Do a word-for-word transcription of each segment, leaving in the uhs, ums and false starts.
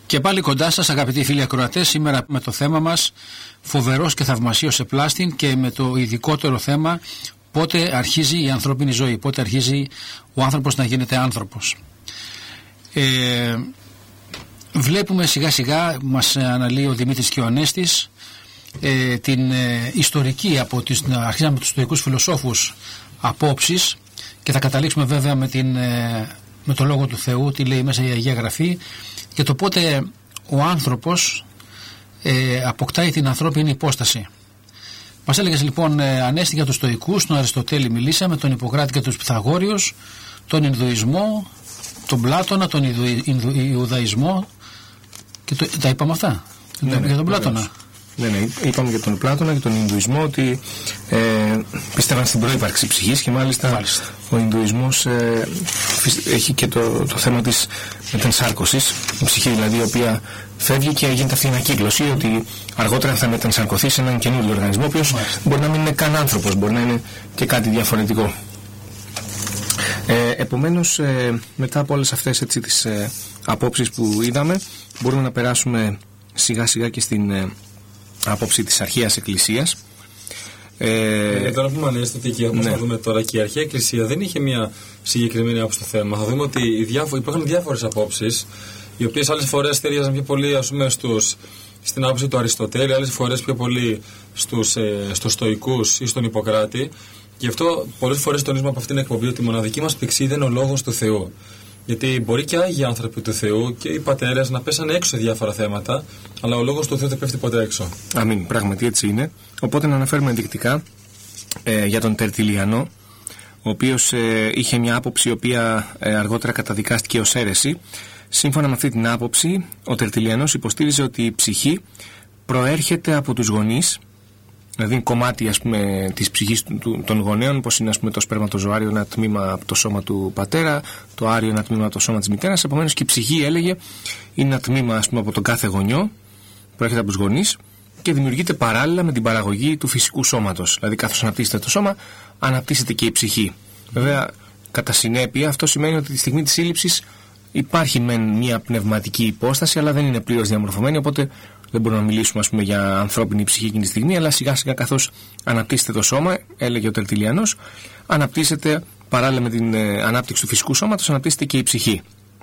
Και πάλι κοντά σας, αγαπητοί φίλοι ακροατές, σήμερα με το θέμα μας φοβερός και θαυμασίος επλάστην και με το ειδικότερο θέμα πότε αρχίζει η ανθρώπινη ζωή, πότε αρχίζει ο άνθρωπος να γίνεται άνθρωπος. Ε, βλέπουμε σιγά σιγά, μας αναλύει ο Δημήτρης και ο Ανέστης, ε, την ε, ιστορική από τις, αρχίζαμε με τους στοικούς φιλοσόφους απόψεις και θα καταλήξουμε βέβαια με, την, ε, με το Λόγο του Θεού, τι λέει μέσα η Αγία Γραφή, και το πότε ο άνθρωπος ε, αποκτάει την ανθρώπινη υπόσταση. Μας έλεγες λοιπόν, ε, Ανέστη, για τους Στοικούς, τον Αριστοτέλη μιλήσαμε, τον Ιπποκράτη και τους Πυθαγόριους, τον Ινδουισμό, τον Πλάτωνα, τον Ιδου, Ινδου, Ιουδαϊσμό και το, τα είπαμε αυτά, ναι, για τον ναι, Πλάτωνα. Ναι, ναι, είπαμε για τον Πλάτωνα και τον Ινδουισμό ότι ε, πίστευαν στην προύπαρξη ψυχής και μάλιστα, μάλιστα. ο Ινδουισμός ε, έχει και το, το θέμα της μετενσάρκωσης, η ψυχή δηλαδή η οποία φεύγει και γίνεται αυτή η ανακύκλωση, ότι αργότερα θα μετενσαρκωθεί σε έναν καινούριο οργανισμό, ο οποίος μπορεί να μην είναι καν άνθρωπος, μπορεί να είναι και κάτι διαφορετικό. Ε, επομένως, ε, μετά από όλες αυτές έτσι, τις ε, απόψεις που είδαμε, μπορούμε να περάσουμε σιγά σιγά και στην ε, άποψη της αρχαίας Εκκλησίας. Ε, τώρα που μου ανέστηκε, όπως ναι. θα δούμε τώρα, και η αρχαία Εκκλησία δεν είχε μια συγκεκριμένη άποψη στο θέμα. Θα δούμε ότι διάφο- υπάρχουν διάφορες απόψεις, οι οποίες άλλες φορές ταιριάζαν πιο πολύ, ας πούμε, στους, στην άποψη του Αριστοτέλη, άλλες φορές πιο πολύ στους, ε, στους Στοικούς ή στον Ιπποκράτη. Γι' αυτό πολλές φορές τονίζουμε από αυτήν την εκπομπή ότι η μοναδική μας πηξίδα είναι ο Λόγος του Θεού. Γιατί μπορεί και άγιοι άνθρωποι του Θεού και οι πατέρες να πέσανε έξω σε διάφορα θέματα, αλλά ο Λόγος του Θεού δεν πέφτει ποτέ έξω. Αμήν, πράγματι έτσι είναι. Οπότε να αναφέρουμε ενδεικτικά ε, για τον Τερτιλιανό, ο οποίος ε, είχε μια άποψη η οποία ε, αργότερα καταδικάστηκε ως αίρεση. Σύμφωνα με αυτή την άποψη, ο Τερτιλιανός υποστήριζε ότι η ψυχή προέρχεται από τους γονείς, δηλαδή κομμάτι, ας πούμε, της ψυχής των γονέων, όπως είναι, ας πούμε, το σπερματοζωάριο ένα τμήμα από το σώμα του πατέρα, το άριο ένα τμήμα από το σώμα της μητέρας. Επομένως και η ψυχή, έλεγε, είναι ένα τμήμα, ας πούμε, από τον κάθε γονιό, προέρχεται από τους γονείς και δημιουργείται παράλληλα με την παραγωγή του φυσικού σώματος. Δηλαδή, καθώς αναπτύσσεται το σώμα, αναπτύσσεται και η ψυχή. Βέβαια, κατά συνέπεια, αυτό σημαίνει ότι τη στιγμή της σύλληψης υπάρχει μεν μια πνευματική υπόσταση, αλλά δεν είναι πλήρως διαμορφωμένη, οπότε δεν μπορούμε να μιλήσουμε, ας πούμε, για ανθρώπινη ψυχή εκείνη τη στιγμή, αλλά σιγά σιγά καθώς αναπτύσσεται το σώμα, έλεγε ο Τερτιλιανός, αναπτύσσεται παράλληλα με την ε, ανάπτυξη του φυσικού σώματος, αναπτύσσεται και η ψυχή.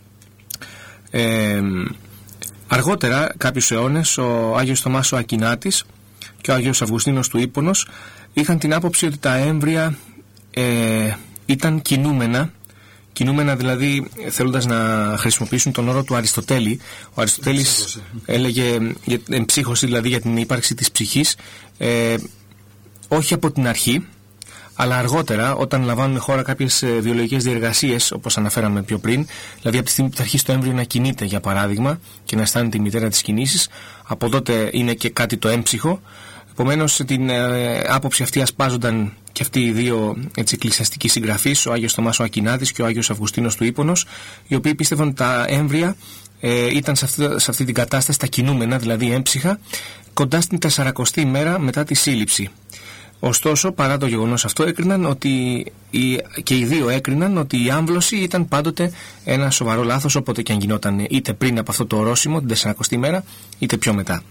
Ε, αργότερα, κάποιους αιώνες, ο Άγιος Θωμάς ο Ακινάτης και ο Άγιος Αυγουστίνος του Ίππονος είχαν την άποψη ότι τα έμβρια ε, ήταν κινούμενα. Κινούμενα δηλαδή, θέλοντας να χρησιμοποιήσουν τον όρο του Αριστοτέλη. Ο Αριστοτέλης ψύχωση. έλεγε για, εμψύχωση, δηλαδή για την ύπαρξη της ψυχής, ε, όχι από την αρχή, αλλά αργότερα, όταν λαμβάνουν χώρα κάποιες ε, βιολογικές διεργασίες, όπως αναφέραμε πιο πριν, δηλαδή από τη στιγμή που θα αρχίσει το έμβριο να κινείται, για παράδειγμα, και να αισθάνεται η μητέρα της κινήσεις, από τότε είναι και κάτι το έμψυχο. Επομένως, την ε, άποψη αυτή ασπάζονταν και αυτοί οι δύο έτσι, εκκλησιαστικοί συγγραφείς, ο Άγιος Θωμάς ο Ακινάτης και ο Άγιος Αυγουστίνος του Ίππονος, οι οποίοι πίστευαν ότι τα έμβρια ε, ήταν σε αυτή, σε αυτή την κατάσταση, τα κινούμενα, δηλαδή έμψυχα, κοντά στην τεσσαρακοστή μέρα μετά τη σύλληψη. Ωστόσο, παρά το γεγονός αυτό, έκριναν ότι οι, και οι δύο έκριναν ότι η άμβλωση ήταν πάντοτε ένα σοβαρό λάθος, όποτε και αν γινόταν, είτε πριν από αυτό το ορόσημο, την τεσσαρακοστή μέρα, είτε πιο μετά.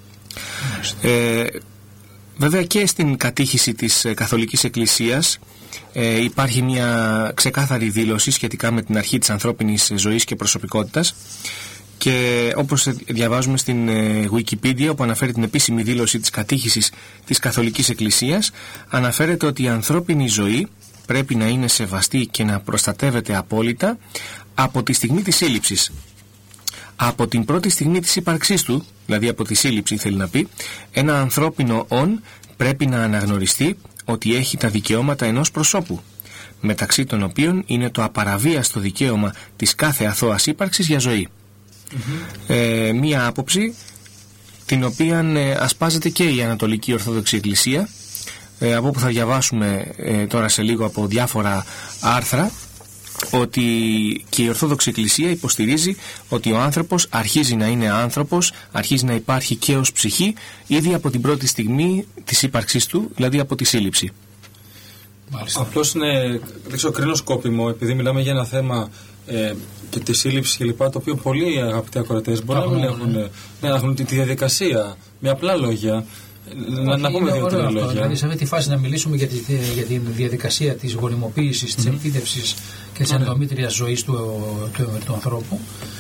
Ε, βέβαια και στην κατήχηση της Καθολικής Εκκλησίας ε, υπάρχει μια ξεκάθαρη δήλωση σχετικά με την αρχή της ανθρώπινης ζωής και προσωπικότητας, και όπως διαβάζουμε στην ε, Wikipedia, όπου αναφέρει την επίσημη δήλωση της κατήχησης της Καθολικής Εκκλησίας, αναφέρεται ότι η ανθρώπινη ζωή πρέπει να είναι σεβαστή και να προστατεύεται απόλυτα από τη στιγμή της σύλληψης. Από την πρώτη στιγμή της ύπαρξής του, δηλαδή από τη σύλληψη θέλει να πει, ένα ανθρώπινο όν πρέπει να αναγνωριστεί ότι έχει τα δικαιώματα ενός προσώπου, μεταξύ των οποίων είναι το απαραβίαστο δικαίωμα της κάθε αθώας ύπαρξης για ζωή. Mm-hmm. Ε, μία άποψη την οποία ε, ασπάζεται και η Ανατολική Ορθόδοξη Εκκλησία, ε, από όπου θα διαβάσουμε ε, τώρα σε λίγο από διάφορα άρθρα, ότι και η Ορθόδοξη Εκκλησία υποστηρίζει ότι ο άνθρωπος αρχίζει να είναι άνθρωπος, αρχίζει να υπάρχει και ως ψυχή ήδη από την πρώτη στιγμή της ύπαρξής του, δηλαδή από τη σύλληψη. Απλώς είναι, δεν ξέρω, κρίνω σκόπιμο, επειδή μιλάμε για ένα θέμα ε, και τη σύλληψη κλπ. Το οποίο πολλοί αγαπητοί ακροατές μπορεί να μην έχουν, ναι. να έχουν τη διαδικασία με απλά λόγια. Να, να πούμε δύο-τρία λόγια. Δηλαδή, σε αυτή τη φάση να μιλήσουμε για τη, για τη διαδικασία της γονιμοποίησης, της mm-hmm. επίτευξης και της ενδομήτριας ζωής του, του, του, του ανθρώπου.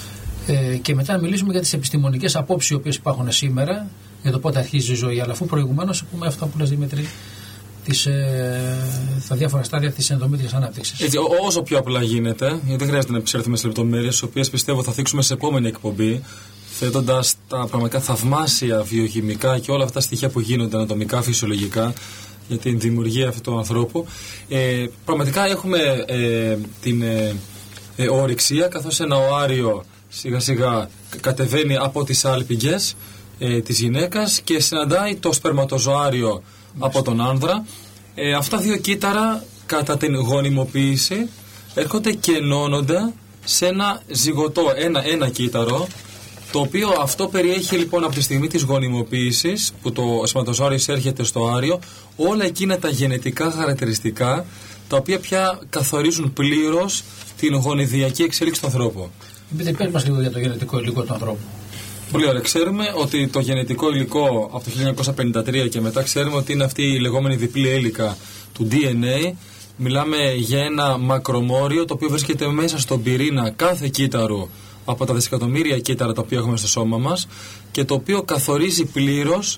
Ε, και μετά να μιλήσουμε για τις επιστημονικές απόψεις οι οποίες υπάρχουν σήμερα για το πότε αρχίζει η ζωή. Αλλά αφού προηγουμένως πούμε αυτά που λες, Δημήτρη, τις, ε, τα διάφορα στάδια της ενδομήτριας ανάπτυξης. Έτσι, ό, όσο πιο απλά γίνεται, γιατί δεν χρειάζεται να επισέλθουμε σε λεπτομέρειες, τις οποίες πιστεύω θα θίξουμε σε επόμενη εκπομπή, θέτοντας τα πραγματικά θαυμάσια βιοχημικά και όλα αυτά τα στοιχεία που γίνονται ανατομικά, φυσιολογικά για την δημιουργία αυτού του ανθρώπου. Ε, πραγματικά έχουμε ε, την ε, ε, ορυξία, καθώς ένα οάριο σιγά σιγά κατεβαίνει από τις άλπιγγες ε, της γυναίκας και συναντάει το σπερματοζωάριο από τον άνδρα. Ε, αυτά δύο κύτταρα κατά την γονιμοποίηση έρχονται και ενώνονται σε ένα ζυγωτό, ένα, ένα κύτταρο, το οποίο αυτό περιέχει λοιπόν από τη στιγμή της γονιμοποίησης που το σπερματοζωάριο εισέρχεται στο άριο όλα εκείνα τα γενετικά χαρακτηριστικά τα οποία πια καθορίζουν πλήρως την γονιδιακή εξέλιξη του ανθρώπου. Πείτε, πες μας λίγο για το γενετικό υλικό του ανθρώπου. Πολύ ωραία. Ξέρουμε ότι το γενετικό υλικό από το χίλια εννιακόσια πενήντα τρία και μετά ξέρουμε ότι είναι αυτή η λεγόμενη διπλή έλικα του ντι εν έι. Μιλάμε για ένα μακρομόριο το οποίο βρίσκεται μέσα στον πυρήνα κάθε κύτταρου από τα δισεκατομμύρια κύτταρα τα οποία έχουμε στο σώμα μας και το οποίο καθορίζει πλήρως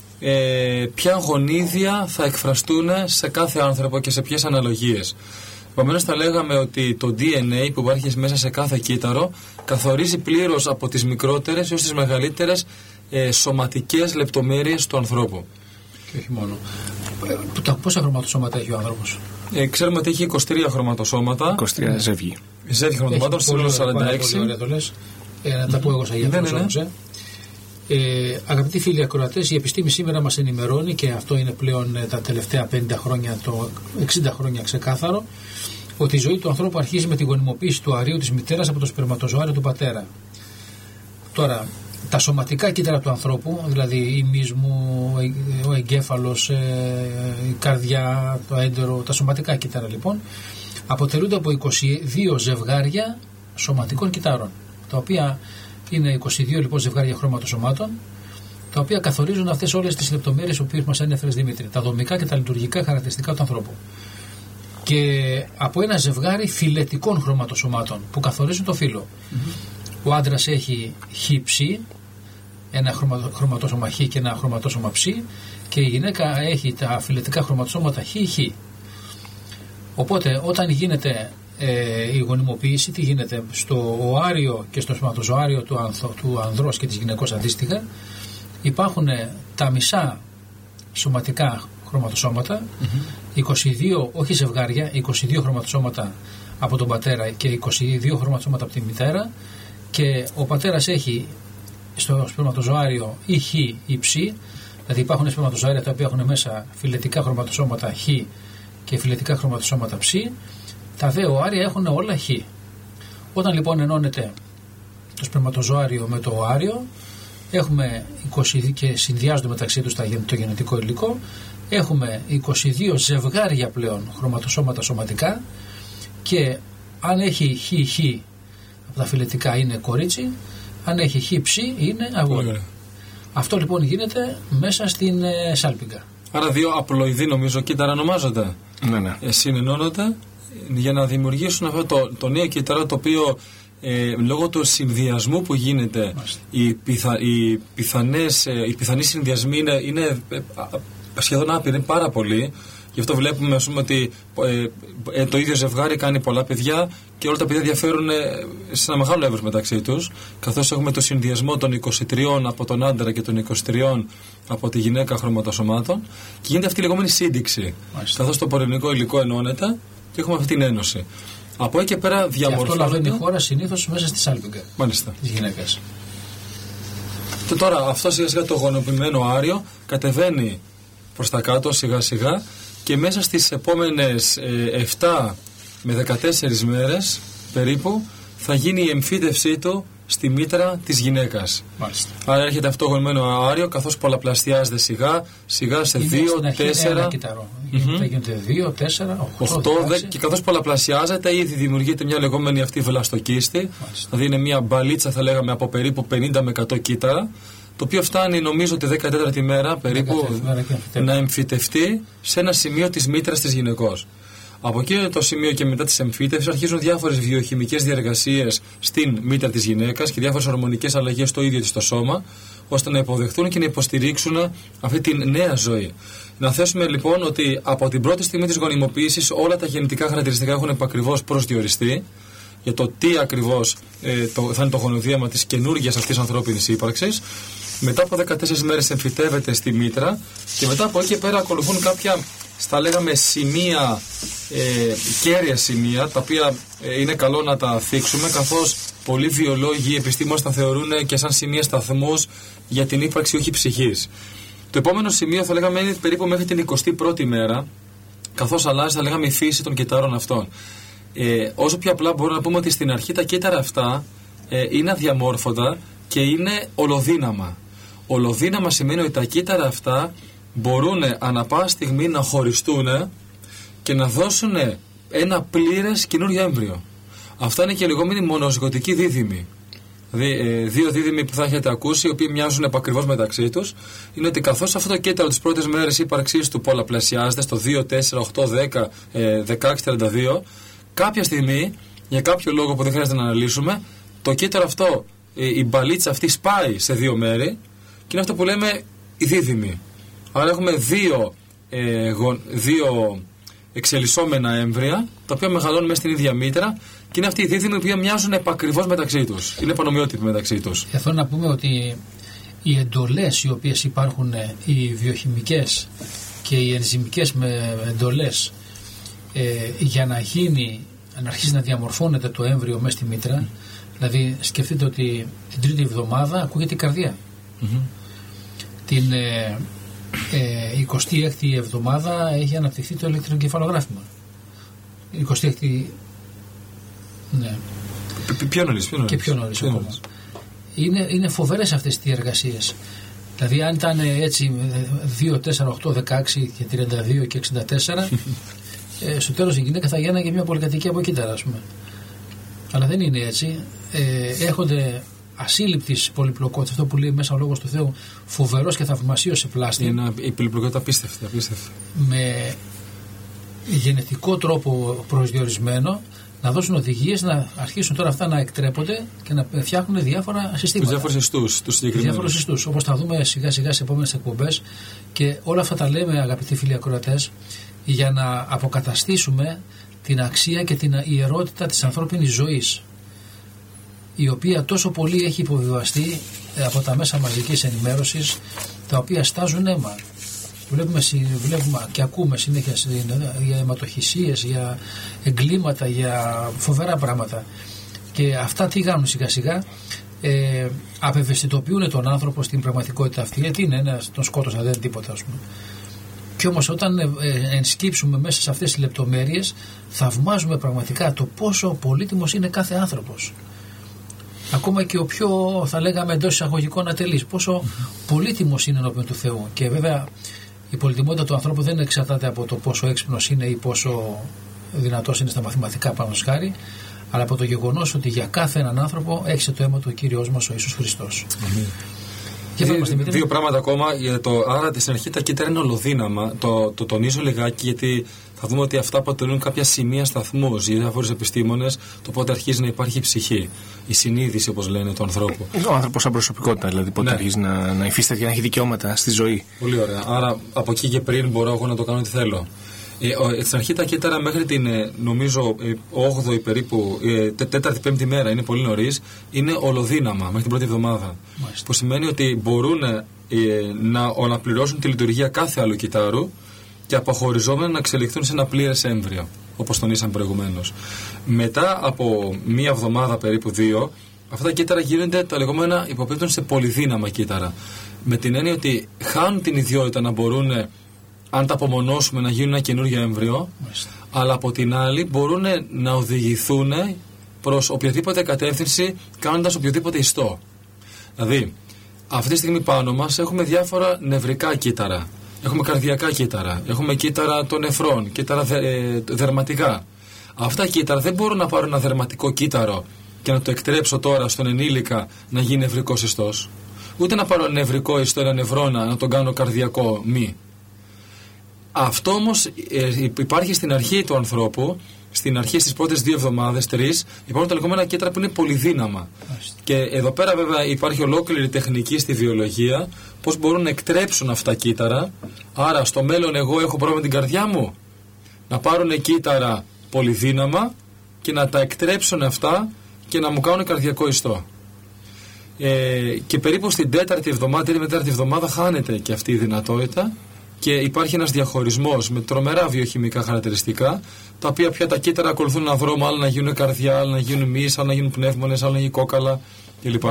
ε, ποια γονίδια θα εκφραστούν σε κάθε άνθρωπο και σε ποιες αναλογίες. Επομένως θα λέγαμε ότι το ντι εν έι που υπάρχει μέσα σε κάθε κύτταρο καθορίζει πλήρως από τις μικρότερες έως τις μεγαλύτερες ε, σωματικές λεπτομέρειες του ανθρώπου. Και όχι μόνο. Πόσα χρωματοσώματα έχει ο άνθρωπος? Ε, ξέρουμε ότι έχει είκοσι τρία χρωματοσώματα. είκοσι τρία ζεύγη. Ζεύγη χρωματοσώματων, σύνολο σαράντα έξι. Πολύ ωραία το λες. Ε, να τα πω εγώ σαν γιατρός όμως. Ε. Ε, αγαπητοί φίλοι ακροατές, η επιστήμη σήμερα μας ενημερώνει και αυτό είναι πλέον ε, τα τελευταία πενήντα χρόνια, το εξήντα χρόνια ξεκάθαρο, ότι η ζωή του ανθρώπου αρχίζει με τη γονιμοποίηση του αρίου της μητέρας από το σπερματοζωάριο του πατέρα. Τώρα, τα σωματικά κύτταρα του ανθρώπου, δηλαδή η μύσμου, ο εγκέφαλος, η καρδιά, το έντερο, τα σωματικά κύτταρα λοιπόν, αποτελούνται από είκοσι δύο ζευγάρια σωματικών κυττάρων, τα οποία είναι είκοσι δύο λοιπόν ζευγάρια χρωματοσωμάτων, τα οποία καθορίζουν αυτές όλες τις λεπτομέρειες που μας ανέφερες, Δημήτρη, τα δομικά και τα λειτουργικά χαρακτηριστικά του ανθρώπου. Και από ένα ζευγάρι φυλετικών χρωματοσωμάτων που καθορίζουν το φύλο. Mm-hmm. Ο άντρας έχει χ-ψ, ένα χρωματόσωμα χ και ένα χρωματόσωμα ψ, και η γυναίκα έχει τα φυλετικά χρωματοσώματα χ-χ. Οπότε όταν γίνεται ε, η γονιμοποίηση, τι γίνεται? Στο οάριο και στο σπερματοζωάριο του, ανθο, του ανδρός και της γυναικός αντίστοιχα υπάρχουν τα μισά σωματικά χρωματοσώματα, mm-hmm. είκοσι δύο, όχι ζευγάρια, είκοσι δύο χρωματοσώματα από τον πατέρα και είκοσι δύο χρωματοσώματα από τη μητέρα, και ο πατέρας έχει στο σπερματοζωάριο ή χ ή ψ, δηλαδή υπάρχουν σπερματοζωάρια τα οποία έχουν μέσα φυλετικά χρωματοσώματα χ και φυλετικά χρωματοσώματα ψ, τα δε οάρια έχουν όλα χ. Όταν λοιπόν ενώνεται το σπερματοζωάριο με το οάριο, έχουμε είκοσι και συνδυάζονται μεταξύ τους το γενετικό υλικό, έχουμε είκοσι δύο ζευγάρια πλέον χρωματοσώματα σωματικά, και αν έχει χ-χ από τα φυλετικά είναι κορίτσι, αν έχει χ-ψ είναι αγόρι. Yeah. Αυτό λοιπόν γίνεται μέσα στην ε, σάλπιγγα. Άρα δύο απλοειδή νομίζω κύτταρα ονομάζονται. Ναι, ναι. Ε, συνενώνονται για να δημιουργήσουν αυτό το, το νέο κύτταρο, το οποίο ε, λόγω του συνδυασμού που γίνεται, οι, πιθα, οι, πιθανές, ε, οι πιθανοί συνδυασμοί είναι, είναι ε, σχεδόν άπειροι, είναι πάρα πολλοί. Γι' αυτό βλέπουμε, ας πούμε, ότι ε, ε, το ίδιο ζευγάρι κάνει πολλά παιδιά και όλα τα παιδιά διαφέρουν ε, σε ένα μεγάλο εύρος μεταξύ τους, καθώς έχουμε το συνδυασμό των είκοσι τριών από τον άντρα και των είκοσι τριών από τη γυναίκα χρωματοσωμάτων, και γίνεται αυτή η λεγόμενη σύνδεξη. Καθώς το πορευνικό υλικό ενώνεται και έχουμε αυτή την ένωση. Από εκεί και πέρα διαμορφώνεται. Και αυτό λαβαίνει η χώρα συνήθως μέσα στη σάλπιγγα της γυναίκας. Και τώρα αυτό σιγά σιγά το γονοποιημένο άριο κατεβαίνει προς τα κάτω σιγά σιγά, και μέσα στις επόμενες ε, επτά με δεκατέσσερις μέρες περίπου θα γίνει η εμφύτευσή του στη μήτρα της γυναίκας. Μάλιστα. Άρα έρχεται αυτό γονμένο αάριο, καθώς πολλαπλασιάζεται σιγά, σιγά σε δύο, τέσσερα. Θα γίνονται δύο, τέσσερα, οκτώ, και καθώς πολλαπλασιάζεται, ήδη δημιουργείται μια λεγόμενη αυτή βλαστοκίστη. Δηλαδή είναι μια μπαλίτσα, θα λέγαμε, από περίπου πενήντα με εκατό κύτταρα, το οποίο φτάνει, νομίζω, τη δεκατέταρτη μέρα περίπου να εμφυτευτεί σε ένα σημείο της μήτρας της γυναικός. Από εκείνο το σημείο και μετά της εμφύτευσης αρχίζουν διάφορες βιοχημικές διαργασίες στην μήτρα της γυναίκας και διάφορες ορμονικές αλλαγές στο ίδιο της το σώμα, ώστε να υποδεχτούν και να υποστηρίξουν αυτή τη νέα ζωή. Να θέσουμε λοιπόν ότι από την πρώτη στιγμή της γονιμοποίησης όλα τα γεννητικά χαρακτηριστικά έχουν επακριβώς προσδιοριστεί για το τι ακριβώς ε, το, θα είναι το γονιδίαμα της καινούργιας αυτής ανθρώπινης ύπαρξης. Μετά από δεκατέσσερις μέρες εμφυτεύεται στη μήτρα και μετά από εκεί και πέρα ακολουθούν κάποια, στα λέγαμε, σημεία, ε, κέρια σημεία, τα οποία ε, είναι καλό να τα θίξουμε, καθώς πολλοί βιολόγοι, επιστήμονες τα θεωρούν και σαν σημεία σταθμούς για την ύπαρξη όχι ψυχής. Το επόμενο σημείο θα λέγαμε είναι περίπου μέχρι την εικοστή πρώτη μέρα, καθώς αλλάζει, θα λέγαμε, η φύση των κυττάρων αυτών. Ε, όσο πιο απλά μπορούμε να πούμε ότι στην αρχή τα κύτταρα αυτά ε, είναι αδιαμόρφωτα και είναι ολοδύναμα. Ολοδύναμα σημαίνει ότι τα κύτταρα αυτά μπορούν ανά πάσα στιγμή να χωριστούν και να δώσουν ένα πλήρες καινούριο έμβριο. Αυτά είναι και λεγόμενοι μονοζυγωτικοί δίδυμοι. Δηλαδή, ε, δύο δίδυμοι που θα έχετε ακούσει, οι οποίοι μοιάζουν επακριβώς μεταξύ τους, είναι ότι καθώς αυτό το κύτταρο τις πρώτες μέρες ύπαρξής του πολλαπλασιάζεται στο δύο, τέσσερα, οκτώ, δέκα, δεκαέξι, τριάντα δύο, κάποια στιγμή, για κάποιο λόγο που δεν χρειάζεται να αναλύσουμε, το κύτταρο αυτό, η μπαλίτσα αυτή σπάει σε δύο μέρη και είναι αυτό που λέμε η δίδυμη. Άρα έχουμε δύο, ε, γο, δύο εξελισσόμενα έμβρια, τα οποία μεγαλώνουν μέσα στην ίδια μήτρα και είναι αυτοί οι δίδυμοι που μοιάζουν επακριβώς μεταξύ τους. Είναι πανομοιότυποι μεταξύ τους. Και θέλω να πούμε ότι οι εντολές οι οποίες υπάρχουν, οι βιοχημικές και οι ενζυμικές με εντολές, ε, για να γίνει, να αρχίσει να διαμορφώνεται το έμβριο μέσα στη μήτρα. Δηλαδή σκεφτείτε ότι την τρίτη εβδομάδα ακούγεται η καρδία. Mm-hmm. Την ε, ε, εικοστή έκτη εβδομάδα έχει αναπτυχθεί το ηλεκτροκεφαλογράφημα. εικοστή έκτη, ναι. Πιο νωρίς, πιο νωρίς. Και πιο νωρίς ακόμα. Είναι, είναι φοβερές αυτές τις διεργασίες. Δηλαδή αν ήταν έτσι δύο, τέσσερα, οκτώ, δεκαέξι και τριάντα δύο και εξήντα τέσσερα ε, στο τέλος η γυναίκα θα γίνανε και μια πολυκατοικία από κύτταρα, ας πούμε. Αλλά δεν είναι έτσι. Ε, έχονται ασύλληπτης πολυπλοκότητας, αυτό που λέει μέσα ο Λόγος του Θεού, φοβερός και θαυμασίος σε πλάστη. Είναι η πολυπλοκότητα απίστευτη, απίστευτη. Με γενετικό τρόπο προσδιορισμένο, να δώσουν οδηγίες, να αρχίσουν τώρα αυτά να εκτρέπονται και να φτιάχνουν διάφορα συστήματα. Τους διάφορους ιστούς, τους συγκεκριμένους. Διάφορους ιστούς, όπως θα δούμε σιγά σιγά σε επόμενες εκπομπές. Και όλα αυτά τα λέμε, αγαπητοί φίλοι ακροατές, για να αποκαταστήσουμε την αξία και την ιερότητα της ανθρώπινης ζωής, η οποία τόσο πολύ έχει υποβιβαστεί από τα μέσα μαζικής ενημέρωσης, τα οποία στάζουν αίμα. Βλέπουμε, βλέπουμε και ακούμε συνέχεια για αιματοχυσίες, για εγκλήματα, για φοβερά πράγματα. Και αυτά τι κάνουν σιγά σιγά, ε, απευαισθητοποιούν τον άνθρωπο στην πραγματικότητα αυτή. Γιατί είναι ένα, τον σκότωσα, δεν είναι τίποτα, ας πούμε. Και όμως όταν ε, ε, ενσκύψουμε μέσα σε αυτές τις λεπτομέρειες, θαυμάζουμε πραγματικά το πόσο πολύτιμος είναι κάθε άνθρωπος. Ακόμα και ο πιο, θα λέγαμε, εντός εισαγωγικών ατελής, πόσο mm-hmm. πολύτιμος είναι ενώπιον του Θεού. Και βέβαια η πολυτιμότητα του ανθρώπου δεν εξαρτάται από το πόσο έξυπνος είναι ή πόσο δυνατός είναι στα μαθηματικά, πάνω σχάρι, αλλά από το γεγονός ότι για κάθε έναν άνθρωπο έχισε το αίμα του ο Κύριος μας ο Ιησούς Χριστός. Mm-hmm. Και δύο, δύο πράγματα ακόμα. Για το, άρα στην αρχή τα κύτταρα είναι ολοδύναμα. Το, το τονίζω λιγάκι, γιατί θα δούμε ότι αυτά αποτελούν κάποια σημεία σταθμού για διάφορους επιστήμονες, το πότε αρχίζει να υπάρχει η ψυχή, η συνείδηση, όπως λένε, του ανθρώπου. Ο άνθρωπος σαν προσωπικότητα, δηλαδή πότε ναι. αρχίζει να, να υφίσταται και να έχει δικαιώματα στη ζωή. Πολύ ωραία. Άρα από εκεί και πριν μπορώ εγώ να το κάνω ό,τι θέλω. Ε, στην αρχή τα κύτταρα μέχρι την, νομίζω, όγδοη περίπου, τέταρτη πέμπτη μέρα, είναι πολύ νωρίς, είναι ολοδύναμα μέχρι την πρώτη εβδομάδα. Μάλιστα. Που σημαίνει ότι μπορούν ε, να αναπληρώσουν τη λειτουργία κάθε άλλου κυττάρου και αποχωριζόμενα να εξελιχθούν σε ένα πλήρες έμβριο, όπως τονίσαμε προηγουμένως. Μετά από μία εβδομάδα περίπου δύο, αυτά τα κύτταρα γίνονται τα λεγόμενα, υποπίπτουν σε πολυδύναμα κύτταρα. Με την έννοια ότι χάνουν την ιδιότητα να μπορούν, αν τα απομονώσουμε, να γίνουν ένα καινούργιο έμβριο, μάλιστα, αλλά από την άλλη μπορούν να οδηγηθούν προς οποιαδήποτε κατεύθυνση, κάνοντας οποιοδήποτε ιστό. Δηλαδή, αυτή τη στιγμή πάνω μας έχουμε διάφορα νευρικά κύτταρα. Έχουμε καρδιακά κύτταρα, έχουμε κύτταρα των νεφρών, κύτταρα δε, ε, δερματικά. Αυτά κύτταρα δεν μπορούν να πάρουν ένα δερματικό κύτταρο και να το εκτρέψω τώρα στον ενήλικα να γίνει νευρικός ιστός. Ούτε να πάρω νευρικό ιστό, ένα νευρώνα, να τον κάνω καρδιακό μη. Αυτό όμως ε, υπάρχει στην αρχή του ανθρώπου, στην αρχή στις πρώτες δύο εβδομάδες, τρεις, υπάρχουν τα λεγόμενα κύτταρα που είναι πολυδύναμα. Και εδώ πέρα βέβαια υπάρχει ολόκληρη τεχνική στη βιολογία, πώς μπορούν να εκτρέψουν αυτά τα κύτταρα. Άρα στο μέλλον εγώ έχω πρόβλημα με την καρδιά μου, να πάρουν κύτταρα πολυδύναμα και να τα εκτρέψουν αυτά και να μου κάνουν καρδιακό ιστό. Ε, και περίπου στην τέταρτη εβδομάδα, τρίτη με τέταρτη εβδομάδα χάνεται και αυτή η δυνατότητα και υπάρχει ένας διαχωρισμός με τρομερά βιοχημικά χαρακτηριστικά, τα οποία πια τα κύτταρα ακολουθούν ένα δρόμο, άλλα να γίνουν καρδιά, άλλα να γίνουν μυς, άλλα να γίνουν πνεύμονες, άλλα να γίνουν κόκαλα κλπ.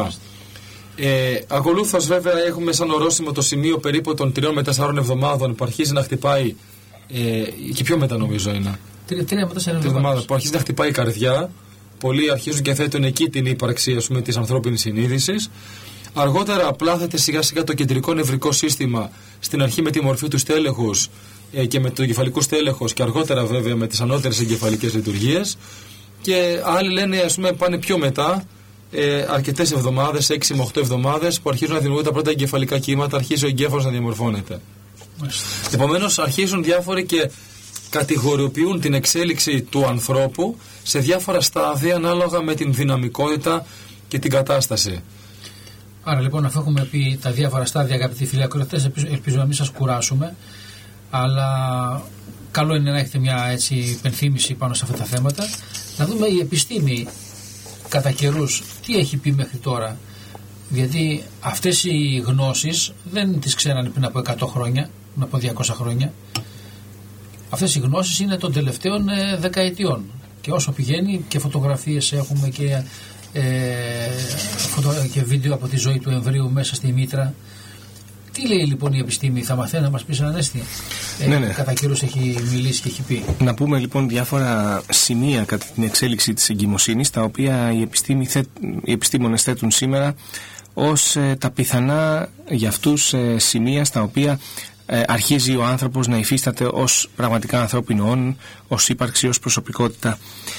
Ε, ακολούθως βέβαια έχουμε σαν ορόσημο το σημείο περίπου των τριών με τεσσάρων εβδομάδων που αρχίζει να χτυπάει, ε, και πιο μετά νομίζω είναι, τρία με τέσσερα εβδομάδες που αρχίζει να χτυπάει η καρδιά. Πολλοί αρχίζουν και θέτουν εκεί την ύπαρξη, ας πούμε, της ανθρώπινης συνείδησης. Αργότερα πλάθεται σιγά σιγά το κεντρικό νευρικό σύστημα, στην αρχή με τη μορφή του στέλεχους ε, και με το εγκεφαλικό στέλεχος και αργότερα βέβαια με τις ανώτερες εγκεφαλικές λειτουργίες. Και άλλοι λένε, ας πούμε, πάνε πιο μετά, ε, αρκετές εβδομάδες, έξι με οκτώ εβδομάδες, που αρχίζουν να δημιουργούν τα πρώτα εγκεφαλικά κύματα, αρχίζει ο εγκέφαλος να διαμορφώνεται. Επομένως αρχίζουν διάφοροι και κατηγοριοποιούν την εξέλιξη του ανθρώπου σε διάφορα στάδια ανάλογα με την δυναμικότητα και την κατάσταση. Άρα λοιπόν, αφού έχουμε πει τα διάφορα στάδια, αγαπητοί φίλοι ακροατές, ελπίζω να μην σας κουράσουμε, αλλά καλό είναι να έχετε μια έτσι υπενθύμηση πάνω σε αυτά τα θέματα. Να δούμε η επιστήμη κατά καιρούς τι έχει πει μέχρι τώρα, γιατί αυτές οι γνώσεις δεν τις ξέρανε πριν από εκατό χρόνια, πριν από διακόσια χρόνια. Αυτές οι γνώσεις είναι των τελευταίων ε, δεκαετιών και όσο πηγαίνει και φωτογραφίες έχουμε και, ε, φωτο, και βίντεο από τη ζωή του εμβρίου μέσα στη μήτρα. Τι λέει λοιπόν η επιστήμη, θα μαθαίνει να μας πει έναν αίσθημα. Ε, ναι, ναι. Κατά καιρούς έχει μιλήσει και έχει πει. Να πούμε λοιπόν διάφορα σημεία κατά την εξέλιξη της εγκυμοσύνης, τα οποία οι, επιστήμοι, οι επιστήμονες θέτουν σήμερα ως ε, τα πιθανά για αυτούς ε, σημεία στα οποία ε, αρχίζει ο άνθρωπος να υφίσταται ως πραγματικά ανθρώπινο όν, ως ύπαρξη, ως προσωπικότητα.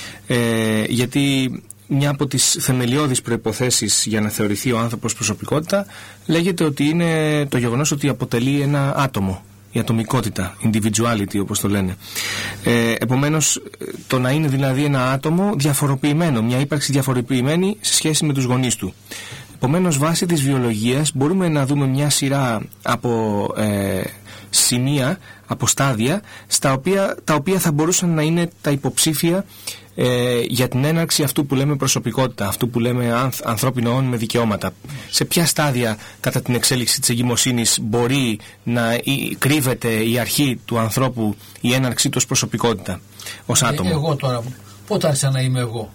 Ε, γιατί μια από τις θεμελιώδεις προϋποθέσεις για να θεωρηθεί ο άνθρωπος προσωπικότητα λέγεται ότι είναι το γεγονός ότι αποτελεί ένα άτομο, η ατομικότητα, individuality όπως το λένε. Ε, επομένως, το να είναι δηλαδή ένα άτομο διαφοροποιημένο, μια ύπαρξη διαφοροποιημένη σε σχέση με τους γονείς του. Επομένως, βάσει της βιολογίας μπορούμε να δούμε μια σειρά από ε, σημεία, από στάδια, στα οποία, τα οποία θα μπορούσαν να είναι τα υποψήφια ε, για την έναρξη αυτού που λέμε προσωπικότητα, αυτού που λέμε ανθ, ανθρώπινο όν με δικαιώματα. Σε ποια στάδια κατά την εξέλιξη της εγκυμοσύνης μπορεί να ή, κρύβεται η αρχή του ανθρώπου, η έναρξή του ως προσωπικότητα, ως άτομο. Ε, εγώ τώρα, πότε άρχισα να είμαι εγώ?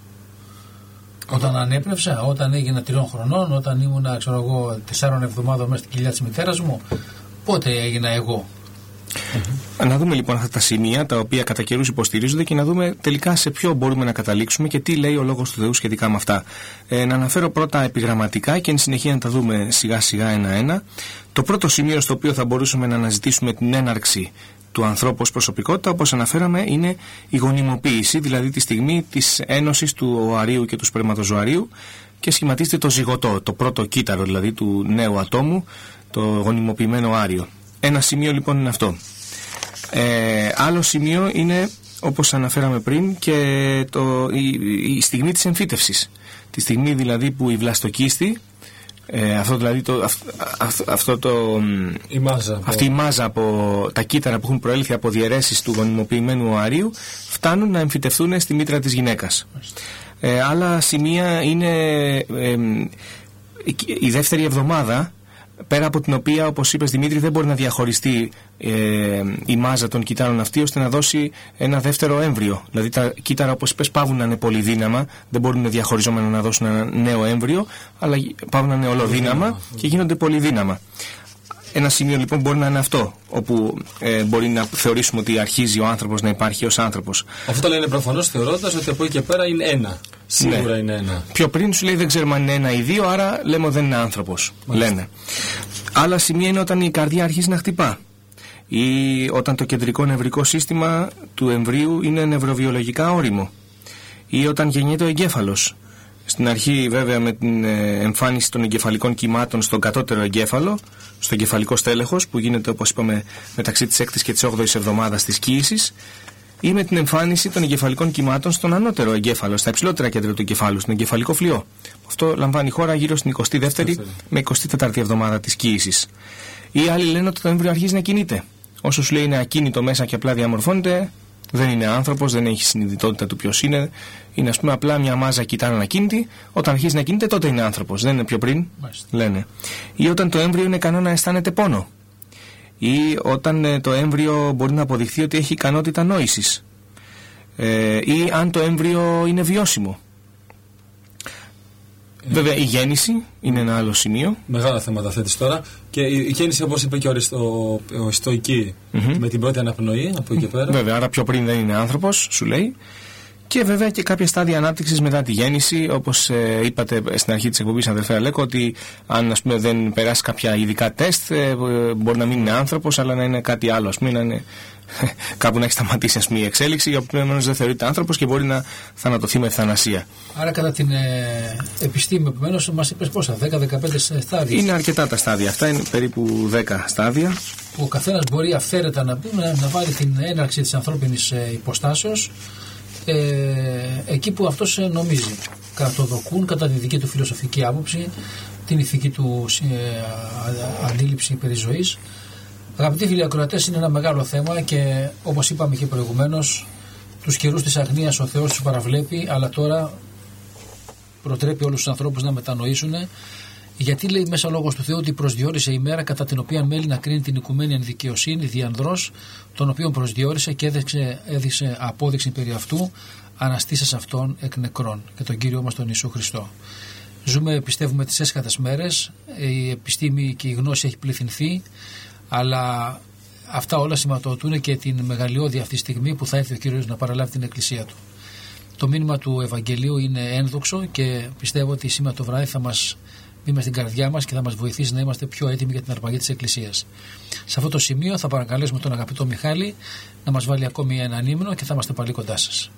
Όταν ανέπνευσα, όταν έγινα τριών χρονών, όταν ήμουνα, ξέρω εγώ, τεσσάρων εβδομάδων μέσα στην κοιλιά της μητέρας μου, πότε έγινα εγώ? Mm-hmm. Να δούμε λοιπόν αυτά τα σημεία τα οποία κατά καιρούς υποστηρίζονται και να δούμε τελικά σε ποιο μπορούμε να καταλήξουμε και τι λέει ο Λόγος του Θεού σχετικά με αυτά. Ε, να αναφέρω πρώτα επιγραμματικά και εν συνεχεία να τα δούμε σιγά σιγά ένα-ένα. Το πρώτο σημείο στο οποίο θα μπορούσαμε να αναζητήσουμε την έναρξη του ανθρώπου ως προσωπικότητα, όπως αναφέραμε, είναι η γονιμοποίηση, δηλαδή τη στιγμή της ένωσης του οαρίου και του σπερματοζωαρίου και σχηματίζεται το ζυγωτό, το πρώτο κύτταρο δηλαδή του νέου ατόμου, το γονιμοποιημένο άριο. Ένα σημείο λοιπόν είναι αυτό. Ε, άλλο σημείο είναι, όπως αναφέραμε πριν, και το, η, η στιγμή της εμφύτευσης. Τη στιγμή δηλαδή που η βλαστοκίστη, ε, αυτό δηλαδή το, αυ, αυ, αυτό το, η μάζα, αυτή η μάζα από τα κύτταρα που έχουν προέλθει από διαιρέσεις του γονιμοποιημένου οαρίου φτάνουν να εμφυτευτούν στη μήτρα της γυναίκας. Ε, άλλα σημεία είναι ε, η δεύτερη εβδομάδα, πέρα από την οποία, όπως είπες Δημήτρη, δεν μπορεί να διαχωριστεί ε, η μάζα των κυττάρων αυτή ώστε να δώσει ένα δεύτερο έμβριο. Δηλαδή τα κύτταρα, όπως είπες, πάβουν να είναι πολυδύναμα, δεν μπορούν διαχωριζόμενα να δώσουν ένα νέο έμβριο, αλλά πάβουν να είναι ολοδύναμα και γίνονται πολυδύναμα. Ένα σημείο λοιπόν μπορεί να είναι αυτό, όπου ε, μπορεί να θεωρήσουμε ότι αρχίζει ο άνθρωπος να υπάρχει ως άνθρωπος. Αυτό το λένε προφανώς θεωρώντας ότι από εκεί και πέρα είναι ένα. Σίγουρα ναι. είναι ένα. Πιο πριν σου λέει δεν ξέρουμε αν είναι ένα ή δύο, άρα λέμε ότι δεν είναι άνθρωπος. Λένε. Άλλα σημεία είναι όταν η καρδιά αρχίζει να χτυπά, ή όταν το κεντρικό νευρικό σύστημα του εμβρίου είναι νευροβιολογικά όριμο, ή όταν γεννιέται ο εγκέφαλος. Στην αρχή βέβαια με την εμφάνιση των εγκεφαλικών κυμάτων στον κατώτερο εγκέφαλο, στο εγκεφαλικό στέλεχος που γίνεται όπως είπαμε μεταξύ της έκτης και της όγδοης εβδομάδας της κύησης, ή με την εμφάνιση των εγκεφαλικών κυμάτων στον ανώτερο εγκέφαλο, στα υψηλότερα κέντρα του εγκεφάλου, στον εγκεφαλικό φλοιό. Αυτό λαμβάνει η χώρα γύρω στην εικοστή δεύτερη με εικοστή τέταρτη εβδομάδα της κύησης. Ή άλλοι λένε ότι το έμβριο αρχίζει να κινείται. Όσο σου λέει είναι ακίνητο μέσα και απλά διαμορφώνεται, δεν είναι άνθρωπος, δεν έχει συνειδητότητα του ποιος είναι. Είναι ας πούμε απλά μια μάζα κοιτάνα ανακίνητη. Όταν αρχίζει να κινείται, τότε είναι άνθρωπος. Δεν είναι πιο πριν, Μάλιστα. λένε. Ή όταν το έμβριο είναι ικανό να αισθάνεται πόνο. Ή όταν ε, το έμβριο μπορεί να αποδειχθεί ότι έχει ικανότητα νόησης. Ε, ή αν το έμβριο είναι βιώσιμο. Ε, Βέβαια η γέννηση είναι ένα άλλο σημείο. Μεγάλα θέματα θέτεις τώρα. Και η γέννηση, όπως είπε και ο, Αριστο, ο Στοική, mm-hmm. με την πρώτη αναπνοή από εκεί και πέρα. Βέβαια, άρα πιο πριν δεν είναι άνθρωπος, σου λέει. Και βέβαια και κάποια στάδια ανάπτυξης μετά τη γέννηση, όπως ε, είπατε στην αρχή της εκπομπής, αδερφέ Αλέκο, ότι αν ας πούμε, δεν περάσει κάποια ειδικά τεστ, ε, μπορεί να μην είναι άνθρωπος, αλλά να είναι κάτι άλλο. Ας πούμε, να είναι, κάπου να έχει σταματήσει ας πούμε, η εξέλιξη, για οποίο δεν θεωρείται άνθρωπος και μπορεί να θανατωθεί με ευθανασία. Άρα, κατά την ε, επιστήμη, επομένως, μας είπες πόσα, δέκα με δεκαπέντε στάδια. Είναι αρκετά τα στάδια αυτά, είναι περίπου δέκα στάδια. Ο καθένας μπορεί αυθαίρετα να, να, να βάλει την έναρξη της ανθρώπινης ε, υποστάσεως. Ε, εκεί που αυτός νομίζει, κατά το δοκούν, κατά τη δική του φιλοσοφική άποψη, την ηθική του ε, αντίληψη περί ζωής. Αγαπητοί φίλοι ακροατές, είναι ένα μεγάλο θέμα και όπως είπαμε και προηγουμένως, τους καιρούς της αγνίας ο Θεός τους παραβλέπει, αλλά τώρα προτρέπει όλους τους ανθρώπους να μετανοήσουν, γιατί λέει μέσα ο Λόγος του Θεού ότι προσδιορίσε η μέρα κατά την οποία μέλει να κρίνει την οικουμένη ενδικαιοσύνη διανδρός, τον οποίον προσδιορίσε και έδειξε, έδειξε απόδειξη περί αυτού, αναστήσας αυτόν εκ νεκρών, και τον Κύριο μας τον Ιησού Χριστό. Ζούμε, πιστεύουμε, τις έσχατες μέρες, η επιστήμη και η γνώση έχει πληθυνθεί, αλλά αυτά όλα σηματοδοτούν και την μεγαλειώδη αυτή στιγμή που θα έρθει ο Κύριος να παραλάβει την Εκκλησία Του. Το μήνυμα του Ευαγγελίου είναι ένδοξο και πιστεύω ότι σήμερα το βράδυ θα μας μπει στην καρδιά μας και θα μας βοηθήσει να είμαστε πιο έτοιμοι για την αρπαγή της Εκκλησίας. Σε αυτό το σημείο θα παρακαλέσουμε τον αγαπητό Μιχάλη να μας βάλει ακόμη έναν ύμνο και θα είμαστε πάλι κοντά σας.